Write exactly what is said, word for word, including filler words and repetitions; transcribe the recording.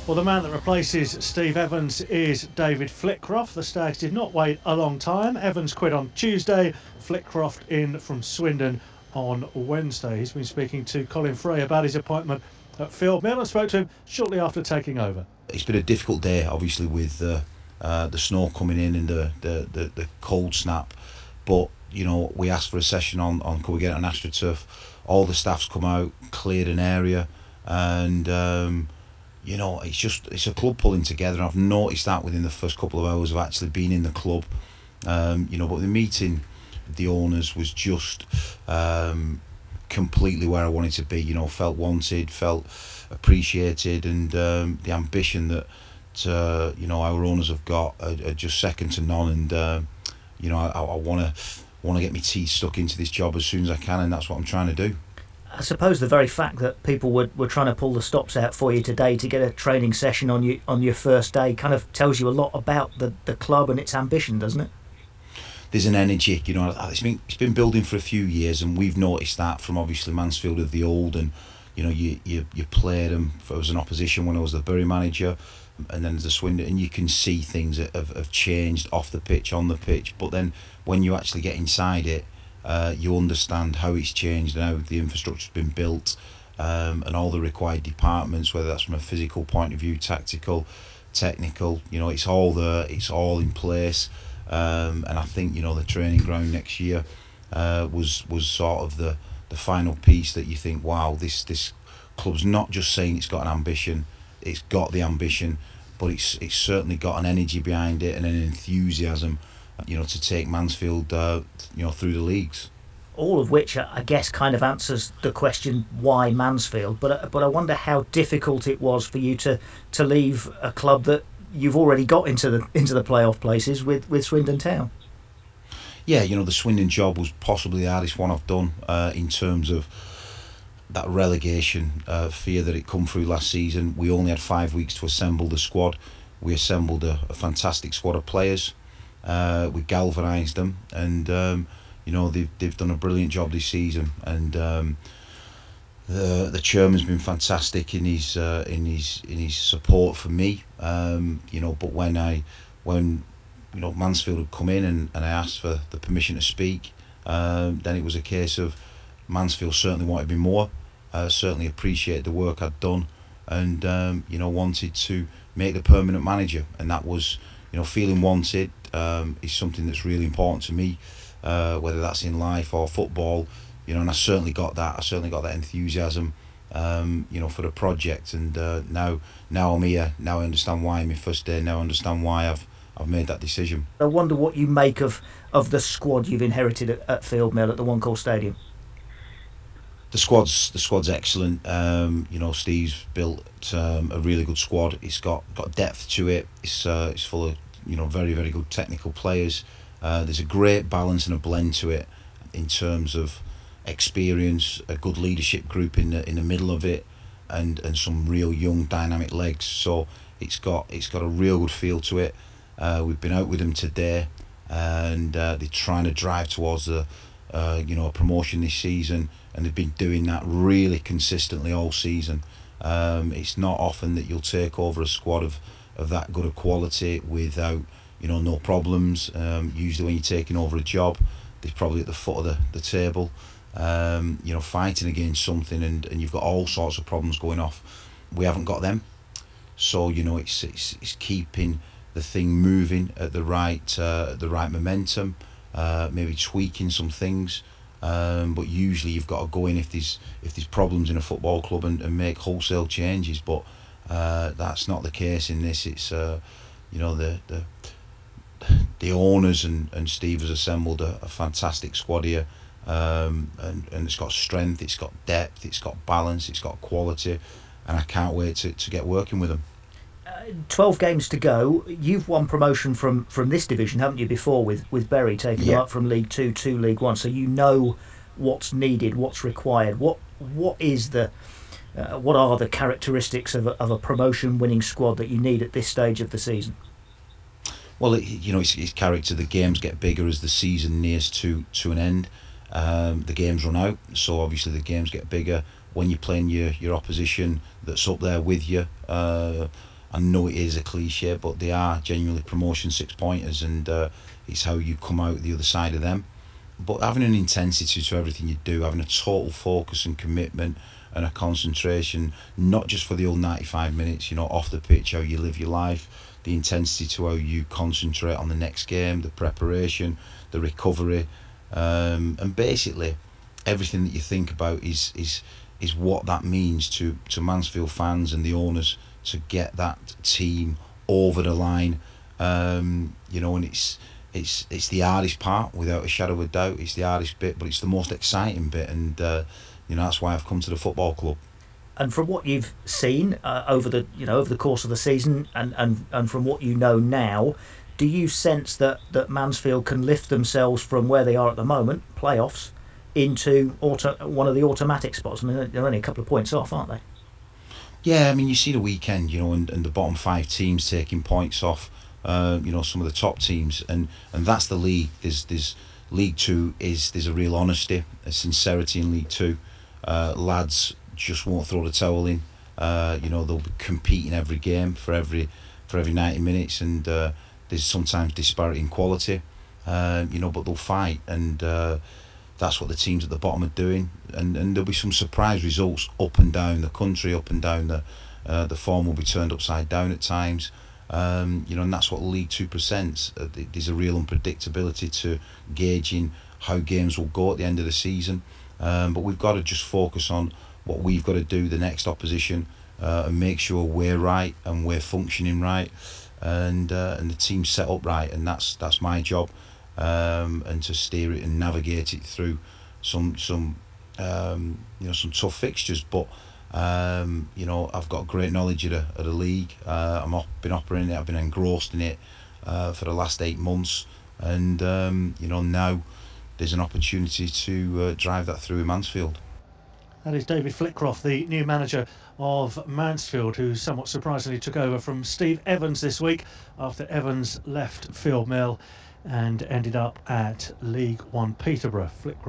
Well, the man that replaces Steve Evans is David Flitcroft. The Stags did not wait a long time. Evans quit on Tuesday, Flitcroft in from Swindon on Wednesday. He's been speaking to Colin Fray about his appointment at Field Mill and spoke to him shortly after taking over. It's been a difficult day, obviously, with uh, uh, the snow coming in and the, the, the, the cold snap. But, you know, we asked for a session on, on could we get an AstroTurf. All the staff's come out, cleared an area, and... Um, You know, it's just it's a club pulling together. And I've noticed that within the first couple of hours of actually being in the club. Um, you know, but the meeting with the owners was just um, completely where I wanted to be. You know, felt wanted, felt appreciated, and um, the ambition that uh, you know our owners have got are, are just second to none. And uh, you know, I, I want to want to get my teeth stuck into this job as soon as I can, and that's what I'm trying to do. I suppose the very fact that people were, were trying to pull the stops out for you today to get a training session on you on your first day kind of tells you a lot about the, the club and its ambition, doesn't it? There's an energy, you know, it's been, it's been building for a few years, and we've noticed that from obviously Mansfield of the old, and you know, you you, you played them as an opposition when I was the Bury manager, and then as a Swindon, and you can see things that have, have changed off the pitch, on the pitch, but then when you actually get inside it, Uh, you understand how it's changed and how the infrastructure's been built, um, and all the required departments, whether that's from a physical point of view, tactical, technical, you know, it's all there, it's all in place, um, and I think, you know, the training ground next year uh, was was sort of the, the final piece that you think, wow, this, this club's not just saying it's got an ambition, it's got the ambition, but it's it's certainly got an energy behind it and an enthusiasm, you know, to take Mansfield, uh, you know, through the leagues. All of which, I guess, kind of answers the question, why Mansfield? But but I wonder how difficult it was for you to, to leave a club that you've already got into the into the playoff places with, with Swindon Town. Yeah, you know, the Swindon job was possibly the hardest one I've done uh, in terms of that relegation uh, fear that it come through last season. We only had five weeks to assemble the squad. We assembled a, a fantastic squad of players. Uh, we galvanised them, and um, you know, they've they've done a brilliant job this season. And um, the the chairman's been fantastic in his uh, in his in his support for me. Um, you know, but when I when you know Mansfield had come in and, and I asked for the permission to speak, um, then it was a case of Mansfield certainly wanted me more. Uh, certainly appreciated the work I'd done, and um, you know, wanted to make the permanent manager, and that was, you know, feeling wanted um, is something that's really important to me, uh, whether that's in life or football, you know, and I certainly got that. I certainly got that enthusiasm, um, you know, for the project, and uh, now now I'm here. Now I understand why my first day. Now I understand why I've I've made that decision. I wonder what you make of, of the squad you've inherited at, at Field Mill at the One Call Stadium. The squad's the squad's excellent. Um, you know, Steve's built um, a really good squad. It's got, got depth to it. It's uh, it's full of, you know, very very good technical players. Uh, there's a great balance and a blend to it in terms of experience, a good leadership group in the in the middle of it, and, and some real young dynamic legs. So it's got it's got a real good feel to it. Uh, we've been out with them today, and uh, they're trying to drive towards a uh, you know a promotion this season, and they've been doing that really consistently all season. Um, it's not often that you'll take over a squad of, of that good a quality without, you know, no problems. Um, usually when you're taking over a job, they're probably at the foot of the, the table, um, you know, fighting against something, and, and you've got all sorts of problems going off. We haven't got them. So, you know, it's it's, it's keeping the thing moving at the right uh, the right momentum, uh, maybe tweaking some things. Um, but usually you've got to go in if there's if there's problems in a football club and, and make wholesale changes. But uh, that's not the case in this. It's uh, you know the the the owners and, and Steve has assembled a, a fantastic squad here, um, and and it's got strength, it's got depth, it's got balance, it's got quality, and I can't wait to, to get working with them. Uh, Twelve games to go. You've won promotion from, from this division, haven't you? Before with with Bury taking Yeah. them up from League Two to League One, so you know what's needed, what's required. What what is the uh, what are the characteristics of a, of a promotion winning squad that you need at this stage of the season? Well, it, you know, it's, it's character. The games get bigger as the season nears to to an end. Um, the games run out, so obviously the games get bigger when you're playing your your opposition that's up there with you. Uh, I know it is a cliche, but they are genuinely promotion six pointers, and uh, it's how you come out the other side of them. But having an intensity to everything you do, having a total focus and commitment and a concentration, not just for the old ninety-five minutes, you know, off the pitch, how you live your life, the intensity to how you concentrate on the next game, the preparation, the recovery, um, and basically everything that you think about is is is what that means to, to Mansfield fans and the owners to get that team over the line. Um, you know, and it's it's it's the hardest part, without a shadow of a doubt. It's the hardest bit, but it's the most exciting bit, and uh, you know, that's why I've come to the football club. And from what you've seen uh, over the you know over the course of the season, and, and, and from what you know now, do you sense that, that Mansfield can lift themselves from where they are at the moment, playoffs, into auto, one of the automatic spots? I mean, they're only a couple of points off, aren't they? Yeah, I mean, you see the weekend, you know, and, and the bottom five teams taking points off, uh, you know, some of the top teams, and, and that's the league. There's there's League Two is there's a real honesty, a sincerity in League Two. Uh, lads just won't throw the towel in. Uh, you know, they'll be competing every game for every for every ninety minutes, and uh, there's sometimes disparity in quality. Uh, you know, but they'll fight, and uh, that's what the teams at the bottom are doing. And and there'll be some surprise results up and down the country, up and down the uh, the form will be turned upside down at times. Um, you know, and that's what League Two presents. Uh, there's a real unpredictability to gauging how games will go at the end of the season. Um, but we've got to just focus on what we've got to do, the next opposition, uh, and make sure we're right and we're functioning right, and uh, and the team's set up right, and that's that's my job, um, and to steer it and navigate it through some some um, you know some tough fixtures. But um, you know, I've got great knowledge of the, of the league. Uh, I'm op- been operating it. I've been engrossed in it uh, for the last eight months, and um, you know, now there's an opportunity to uh, drive that through in Mansfield. That is David Flitcroft, the new manager of Mansfield, who somewhat surprisingly took over from Steve Evans this week after Evans left Field Mill and ended up at League One Peterborough. Flitcroft